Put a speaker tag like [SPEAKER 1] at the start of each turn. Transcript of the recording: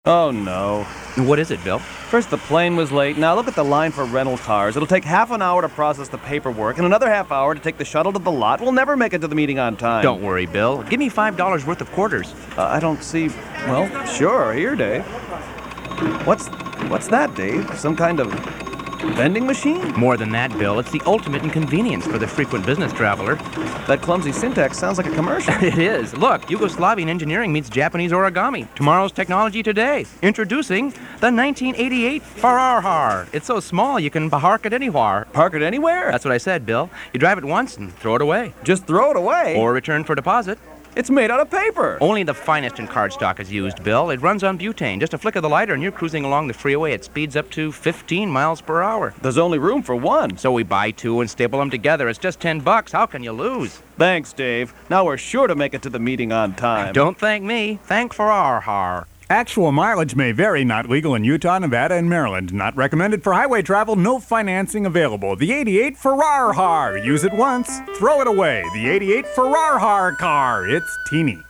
[SPEAKER 1] Oh, no.
[SPEAKER 2] What is it, Bill?
[SPEAKER 1] First the plane was late. Now look at the line for rental cars. It'll take half an hour to process the paperwork and another half hour to take the shuttle to the lot. We'll never make it to the meeting on time.
[SPEAKER 2] Don't worry, Bill. Give me $5 worth of quarters.
[SPEAKER 1] I don't see... Well, sure. Here, Dave. What's that, Dave? Some kind of vending machine?
[SPEAKER 2] More than that, Bill. It's the ultimate inconvenience for the frequent business traveler.
[SPEAKER 1] That clumsy syntax sounds like a commercial.
[SPEAKER 2] It is. Look, Yugoslavian engineering meets Japanese origami. Tomorrow's technology today. Introducing the 1988 Fararhar. It's so small you can park it anywhere.
[SPEAKER 1] Park it anywhere?
[SPEAKER 2] That's what I said, Bill. You drive it once and throw it away.
[SPEAKER 1] Just throw it away?
[SPEAKER 2] Or return for deposit.
[SPEAKER 1] It's made out of paper.
[SPEAKER 2] Only the finest in cardstock is used, Bill. It runs on butane. Just a flick of the lighter and you're cruising along the freeway at speeds up to 15 miles per hour.
[SPEAKER 1] There's only room for one.
[SPEAKER 2] So we buy two and staple them together. It's just $10. How can you lose?
[SPEAKER 1] Thanks, Dave. Now we're sure to make it to the meeting on time.
[SPEAKER 2] Don't thank me. Thank Fararhar.
[SPEAKER 3] Actual mileage may vary. Not legal in Utah, Nevada, and Maryland. Not recommended for highway travel. No financing available. The 88 Fararhar. Use it once, throw it away. The 88 Fararhar car. It's teeny.